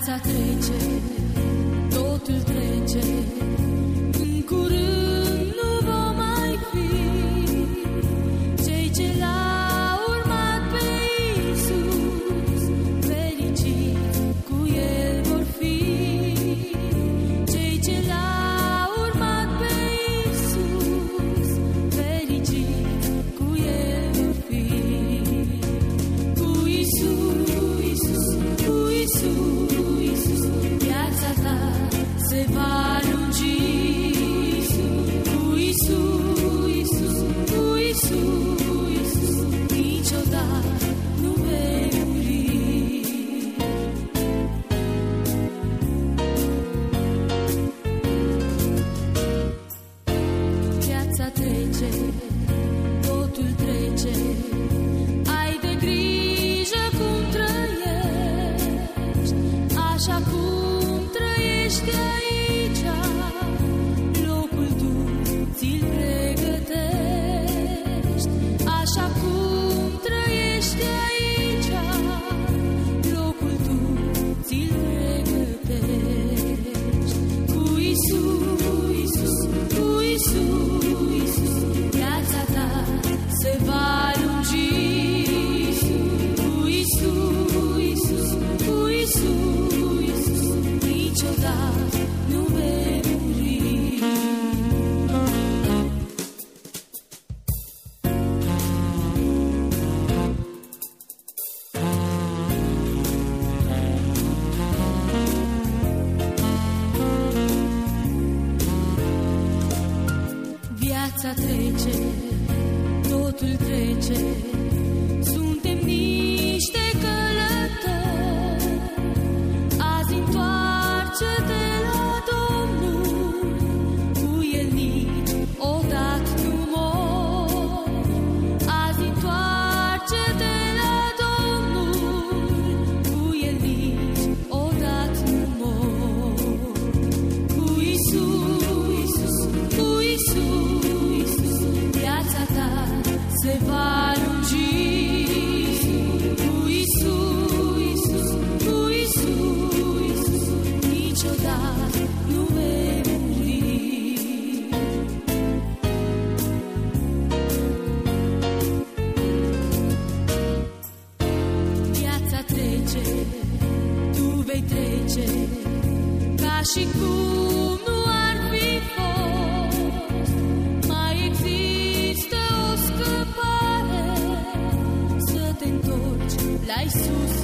Viața trece, totul trece, în curând nu vom mai fi. Cei ce l-au urmat pe Iisus, fericiți cu El vor fi. Cei ce l-au urmat pe Iisus, fericiți cu El vor fi. Cu Iisus, cu Iisus, viața ta se va lungi. Cu Iisus, cu Iisus, niciodată nu vei muri. Viața trece, totul trece, ai de grijă cum trăiești, așa cum trăiești aici, locul tu ți-l pregătești. Așa cum trăiești aici, locul tu ți-l pregătești. Cu Iisus, cu Iisus, viața ta se va lungi. Cu Iisus, cu Iisus, niciodată nu vei muri. Viața trece, totul trece, suntem niște călători. Azi întoarce-te la Domnul, cu El niciodată nu mori. Azi întoarce-te la Domnul, cu El niciodată nu mori. Cu Iisus, cu Iisus, viața ta se va lungi. Cu Iisus, cu Iisus, niciodată nu vei muri. Viața trece, tu vei trece, ca și cum nu ar fi fost. Mai există o scăpare, să te întorci la Iisus